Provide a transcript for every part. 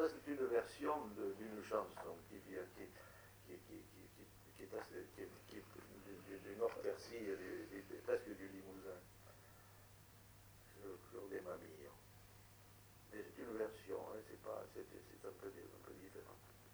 c'est une version d'une chanson qui est assez, du Nord-Percy, presque du Limousin, sur des mamies. Mais c'est une version, hein, c'est un peu différent.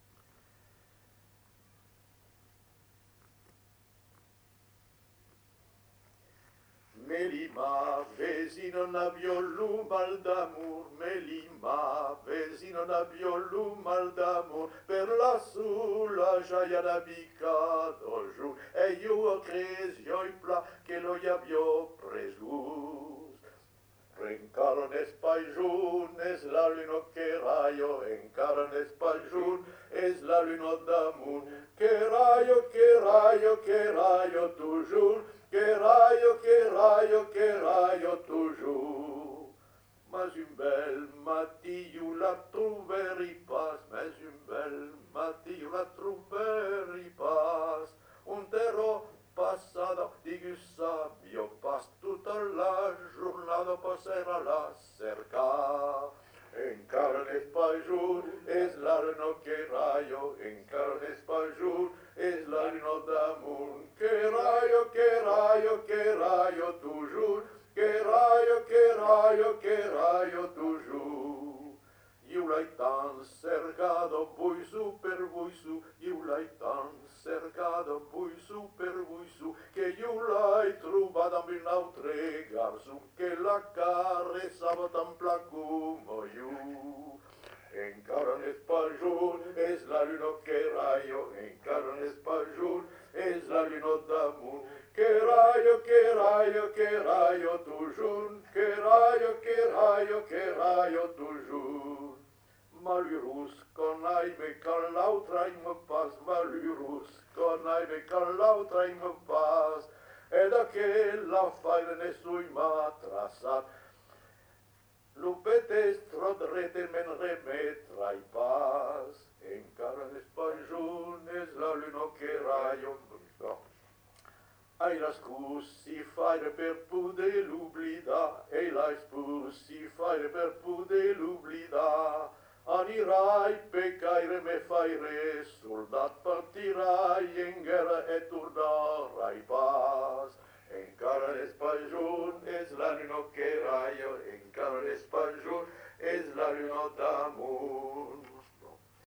Melima, vesino naviolu mal d'amor, Melima, vesino naviolu mal d'amor, per lassù la gioia navicado giù, e io cresio in pla che lo abbia presus. Encara spagiun, es la lune che raio, encara spagiun, es la lune d'amour, che raio, che raio, che raio, toujours, che raio, che raio, che raio, toujours. Mais une belle matille la trouverai pas, mais une belle matille la trouverai pas, un terro passado di sabio pas tutta la giornata passerà la cerca. Encara spagiun, es la lune che raio, encara spagiun, es la lune d'amour, che raio, che raio, che raio, toujours, che raio, che raio, che raio, toujours. You l'hai tan cercado, voi su per voi su, you l'hai tan cercado, voi su per voi su, che you l'hai trovato amb un altre garçon, che la caressava tan pla come you. Encara spagiun, es la lune che raio, encara spagiun, es la lune d'amour, che raio, che raio, che raio, toujours, che raio, che raio, che raio, toujours. Malheureux qu'on aille, mais quand l'autre il me passe, malheureux qu'on aille, mais quand l'autre il me passe, e da che la faire nessuno m'ha traçat, l'upetestro drete men remetrai pas, encara spagiun, es la lune che raio, ai la scussi fare per poter l'oblidar, e la scussi fare per poter l'oblidar, anirai peccaire me faire, soldat partirai in guerra e tornarai pas. Encara spagiun, es la lune che raio, encara spagiun,